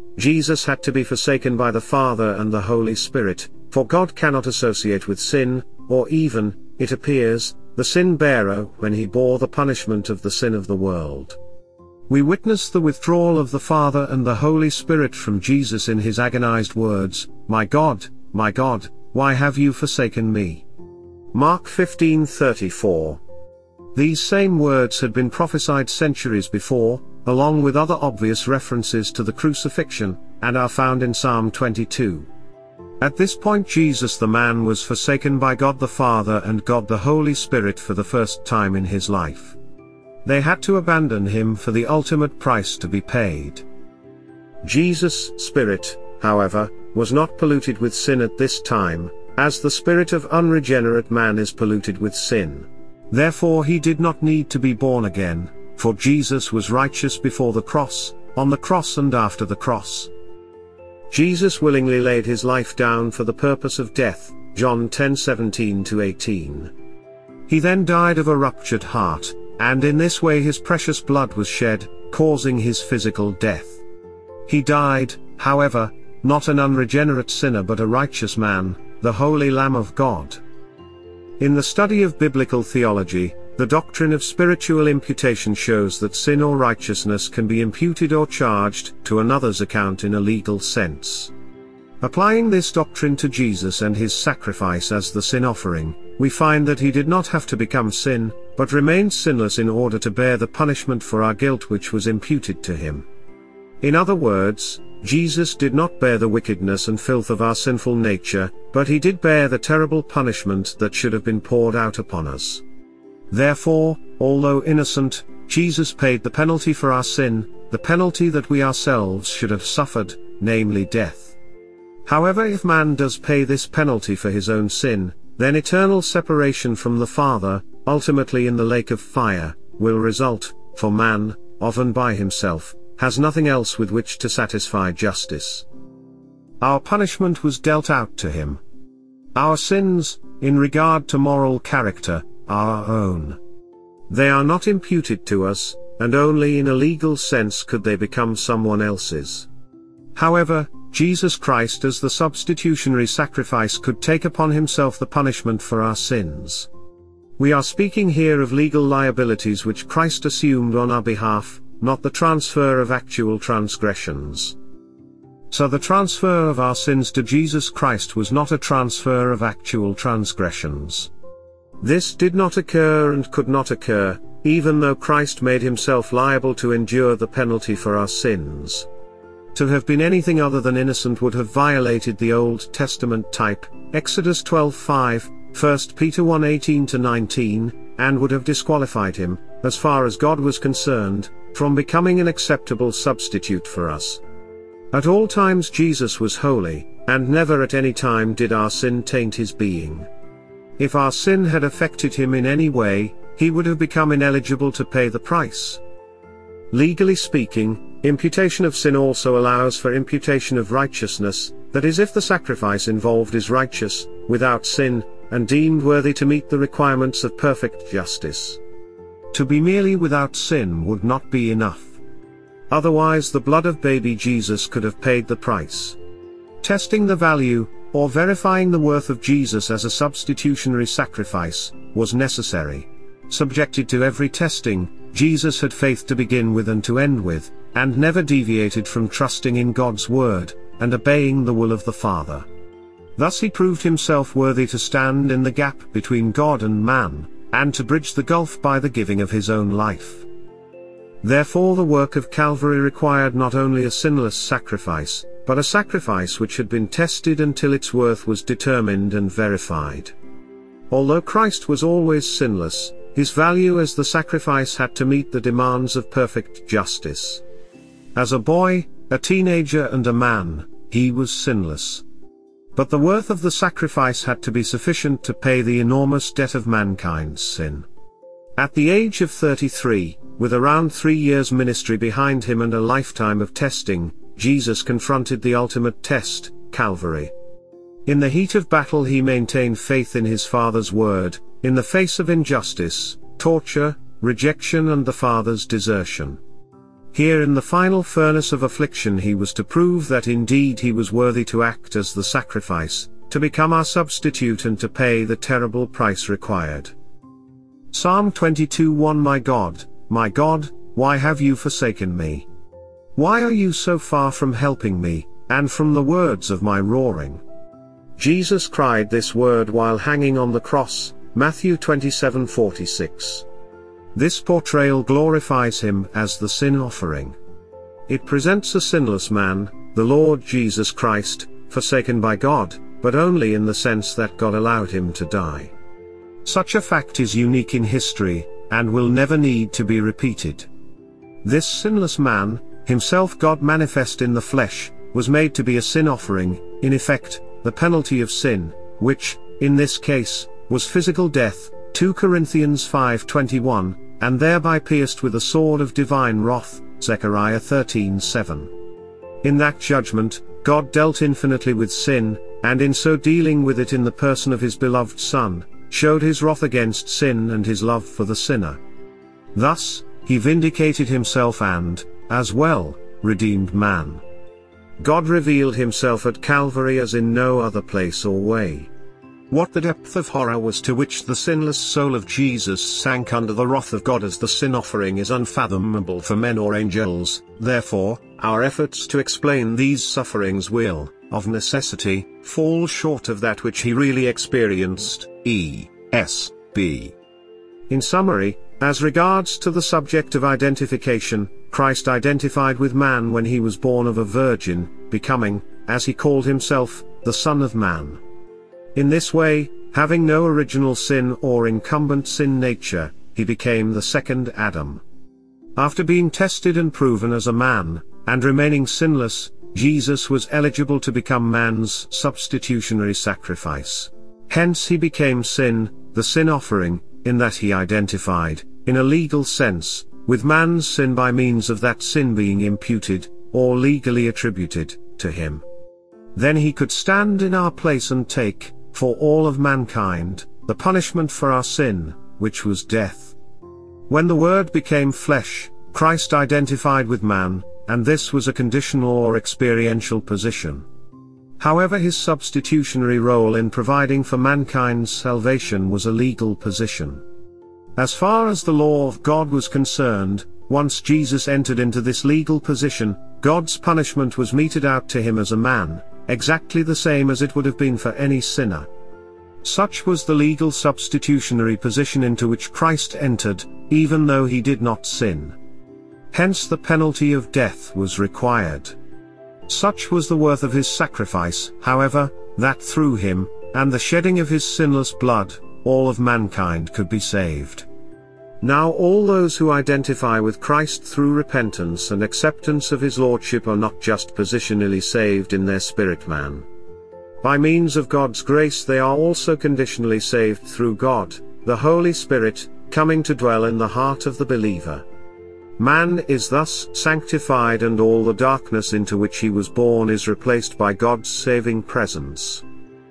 [SPEAKER 1] Jesus had to be forsaken by the Father and the Holy Spirit, for God cannot associate with sin, or even, it appears, the sin-bearer when he bore the punishment of the sin of the world. We witness the withdrawal of the Father and the Holy Spirit from Jesus in his agonized words, "My God, my God, why have you forsaken me?" Mark fifteen thirty-four. These same words had been prophesied centuries before, along with other obvious references to the crucifixion, and are found in Psalm twenty-two. At this point Jesus the man was forsaken by God the Father and God the Holy Spirit for the first time in his life. They had to abandon him for the ultimate price to be paid. Jesus' spirit, however, was not polluted with sin at this time, as the spirit of unregenerate man is polluted with sin. Therefore he did not need to be born again, for Jesus was righteous before the cross, on the cross and after the cross. Jesus willingly laid his life down for the purpose of death, John ten seventeen to eighteen. He then died of a ruptured heart, and in this way his precious blood was shed, causing his physical death. He died, however, not an unregenerate sinner but a righteous man, the Holy Lamb of God. In the study of biblical theology, the doctrine of spiritual imputation shows that sin or righteousness can be imputed or charged to another's account in a legal sense. Applying this doctrine to Jesus and his sacrifice as the sin offering, we find that he did not have to become sin, but remained sinless in order to bear the punishment for our guilt which was imputed to him. In other words, Jesus did not bear the wickedness and filth of our sinful nature, but he did bear the terrible punishment that should have been poured out upon us. Therefore, although innocent, Jesus paid the penalty for our sin, the penalty that we ourselves should have suffered, namely death. However, if man does pay this penalty for his own sin, then eternal separation from the Father, ultimately in the lake of fire, will result, for man, of and by himself, has nothing else with which to satisfy justice. Our punishment was dealt out to him. Our sins, in regard to moral character, are our own. They are not imputed to us, and only in a legal sense could they become someone else's. However, Jesus Christ as the substitutionary sacrifice could take upon himself the punishment for our sins. We are speaking here of legal liabilities which Christ assumed on our behalf, not the transfer of actual transgressions. So the transfer of our sins to Jesus Christ was not a transfer of actual transgressions. This did not occur and could not occur, even though Christ made himself liable to endure the penalty for our sins. To have been anything other than innocent would have violated the Old Testament type, Exodus twelve five, First Peter one eighteen to nineteen, and would have disqualified him, as far as God was concerned, from becoming an acceptable substitute for us. At all times Jesus was holy, and never at any time did our sin taint his being. If our sin had affected him in any way, he would have become ineligible to pay the price. Legally speaking, imputation of sin also allows for imputation of righteousness, that is, if the sacrifice involved is righteous, without sin, and deemed worthy to meet the requirements of perfect justice. To be merely without sin would not be enough. Otherwise the blood of baby Jesus could have paid the price. Testing the value, or verifying the worth of Jesus as a substitutionary sacrifice, was necessary. Subjected to every testing, Jesus had faith to begin with and to end with, and never deviated from trusting in God's word, and obeying the will of the Father. Thus he proved himself worthy to stand in the gap between God and man, and to bridge the gulf by the giving of his own life. Therefore the work of Calvary required not only a sinless sacrifice, but a sacrifice which had been tested until its worth was determined and verified. Although Christ was always sinless, his value as the sacrifice had to meet the demands of perfect justice. As a boy, a teenager and a man, he was sinless. But the worth of the sacrifice had to be sufficient to pay the enormous debt of mankind's sin. At the age of thirty-three, with around three years' ministry behind him and a lifetime of testing, Jesus confronted the ultimate test, Calvary. In the heat of battle he maintained faith in his Father's word, in the face of injustice, torture, rejection and the Father's desertion. here in the final furnace of affliction he was to prove that indeed he was worthy to act as the sacrifice, to become our substitute and to pay the terrible price required. Psalm twenty-two one My God, my God, why have you forsaken me? Why are you so far from helping me, and from the words of my roaring? Jesus cried this word while hanging on the cross, Matthew twenty-seven forty-six. This portrayal glorifies him as the sin offering. It presents a sinless man, the Lord Jesus Christ, forsaken by God, but only in the sense that God allowed him to die. Such a fact is unique in history, and will never need to be repeated. This sinless man, himself God manifest in the flesh, was made to be a sin offering, in effect, the penalty of sin, which, in this case, was physical death, two Corinthians five twenty-one, and thereby pierced with a sword of divine wrath, Zechariah thirteen seven. In that judgment, God dealt infinitely with sin, and in so dealing with it in the person of his beloved Son, showed his wrath against sin and his love for the sinner. Thus, he vindicated himself and, as well, redeemed man. God revealed himself at Calvary as in no other place or way. What the depth of horror was to which the sinless soul of Jesus sank under the wrath of God as the sin offering is unfathomable for men or angels. Therefore, our efforts to explain these sufferings will, of necessity, fall short of that which he really experienced. E S B In summary, as regards to the subject of identification, Christ identified with man when he was born of a virgin, becoming, as he called himself, the Son of Man. In this way, having no original sin or incumbent sin nature, he became the second Adam. After being tested and proven as a man, and remaining sinless, Jesus was eligible to become man's substitutionary sacrifice. Hence he became sin, the sin offering, in that he identified, in a legal sense, with man's sin by means of that sin being imputed, or legally attributed, to him. Then he could stand in our place and take, for all of mankind, the punishment for our sin, which was death. When the Word became flesh, Christ identified with man, and this was a conditional or experiential position. However, his substitutionary role in providing for mankind's salvation was a legal position. As far as the law of God was concerned, once Jesus entered into this legal position, God's punishment was meted out to him as a man, exactly the same as it would have been for any sinner. Such was the legal substitutionary position into which Christ entered, even though he did not sin. Hence the penalty of death was required. Such was the worth of his sacrifice, however, that through him, and the shedding of his sinless blood, all of mankind could be saved. Now all those who identify with Christ through repentance and acceptance of his lordship are not just positionally saved in their spirit man. By means of God's grace they are also conditionally saved through God, the Holy Spirit, coming to dwell in the heart of the believer. Man is thus sanctified, and all the darkness into which he was born is replaced by God's saving presence.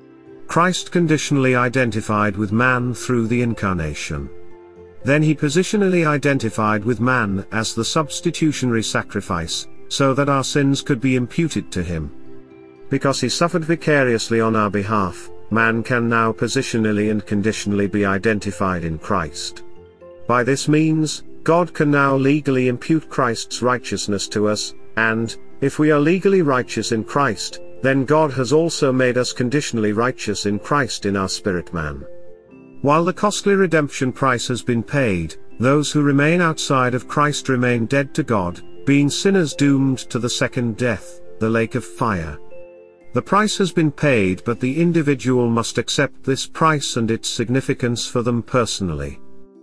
[SPEAKER 1] Christ conditionally identified with man through the incarnation. Then he positionally identified with man as the substitutionary sacrifice, so that our sins could be imputed to him. Because he suffered vicariously on our behalf, man can now positionally and conditionally be identified in Christ. By this means, God can now legally impute Christ's righteousness to us, and, if we are legally righteous in Christ, then God has also made us conditionally righteous in Christ in our spirit man. While the costly redemption price has been paid, those who remain outside of Christ remain dead to God, being sinners doomed to the second death, the lake of fire. The price has been paid, but the individual must accept this price and its significance for them personally.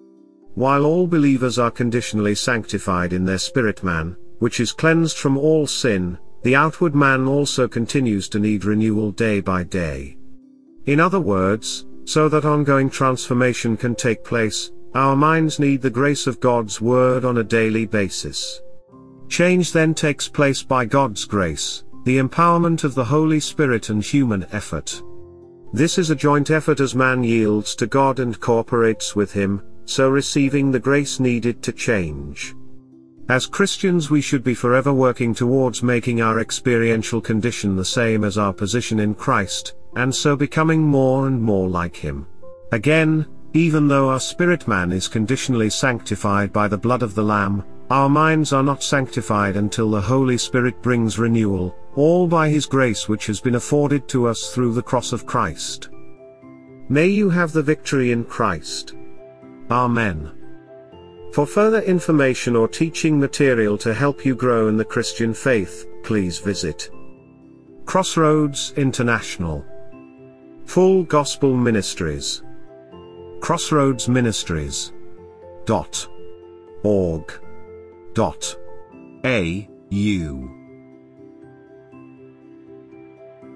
[SPEAKER 1] While all believers are conditionally sanctified in their spirit man, which is cleansed from all sin, the outward man also continues to need renewal day by day. In other words, so that ongoing transformation can take place, our minds need the grace of God's Word on a daily basis. Change then takes place by God's grace, the empowerment of the Holy Spirit and human effort. This is a joint effort as man yields to God and cooperates with him, so receiving the grace needed to change. As Christians, we should be forever working towards making our experiential condition the same as our position in Christ, and so becoming more and more like Him. Again, even though our spirit man is conditionally sanctified by the blood of the Lamb, our minds are not sanctified until the Holy Spirit brings renewal, all by His grace which has been afforded to us through the cross of Christ. May you have the victory in Christ. Amen. For further information or teaching material to help you grow in the Christian faith, please visit Crossroads International. Full Gospel Ministries. Crossroads Ministries. Dot. Org. Dot. A. U.